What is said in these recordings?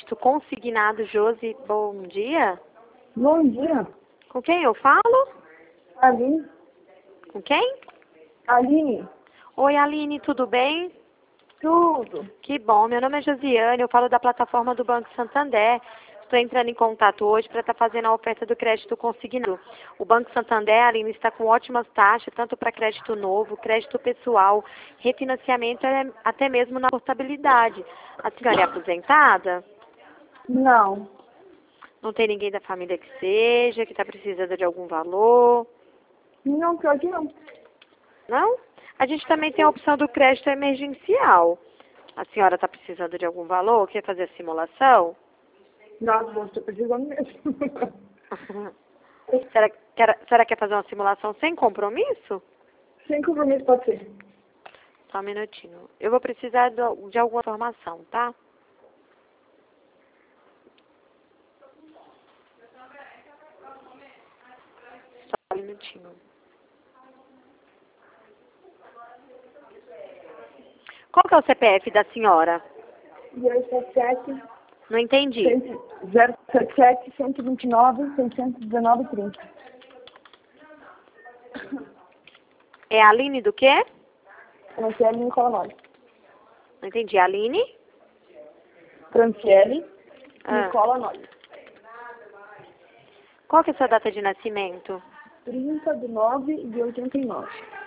crédito consignado. Josi, bom dia. Bom dia. Com quem eu falo? Aline. Com quem? Aline. Oi, Aline, tudo bem? Tudo. Que bom. Meu nome é Josiane, eu falo da plataforma do Banco Santander. Estou entrando em contato hoje para estar fazendo a oferta do crédito consignado. O Banco Santander, Aline, está com ótimas taxas, tanto para crédito novo, crédito pessoal, refinanciamento, até mesmo na portabilidade. A senhora é aposentada? Não. Não tem ninguém da família que seja, que está precisando de algum valor? Não, pior que não. Não? A gente também tem a opção do crédito emergencial. A senhora está precisando de algum valor? Quer fazer a simulação? Nossa, você estou precisando mesmo. A senhora quer fazer uma simulação sem compromisso? Sem compromisso pode ser. Só um minutinho. Eu vou precisar de alguma informação, tá? Só um minutinho. Qual que é o CPF da senhora? 077 Não entendi. 077 129 619 30. É a Aline do quê? Franciele Nicola Noli. Não entendi. Aline? Franciele Ah. Nicola Noli. Qual que é a sua data de nascimento? 30/9/89.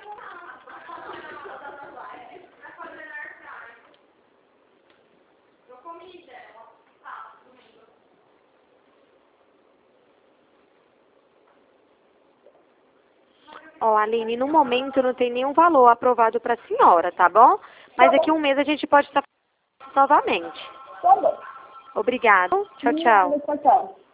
Ó, Aline, no momento não tem nenhum valor aprovado para a senhora, tá bom? Mas daqui a um mês a gente pode estar novamente. Tá bom. Obrigada. Tchau, tchau. Tchau, tchau.